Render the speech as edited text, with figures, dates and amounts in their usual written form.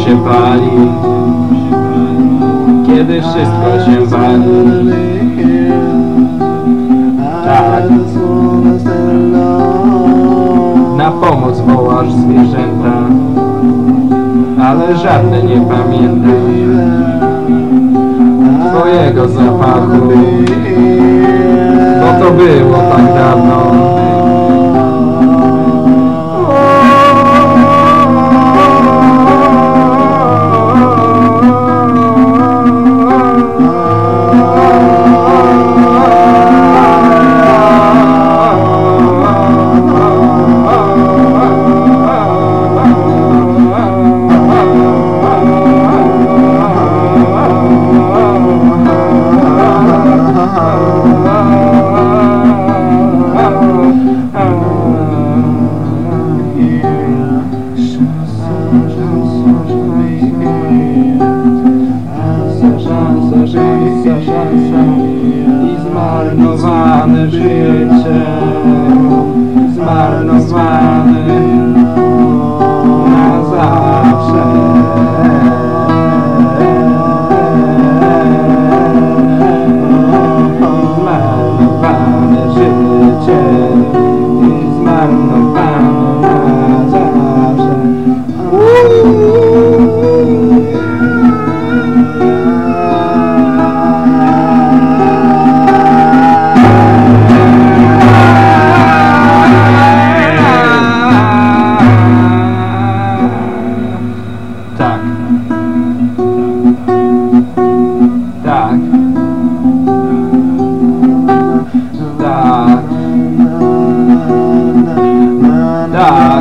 się pali, kiedy wszystko się wali. Tak, na pomoc wołasz zwierzęta, ale żadne nie pamięta twojego zapachu, bo to było tak dawno. Szansa i zmarnowane życie, zmarnowane na zawsze. Zmarnowane życie i zmarnowane na zawsze. Tak. Tak. Tak. Tak.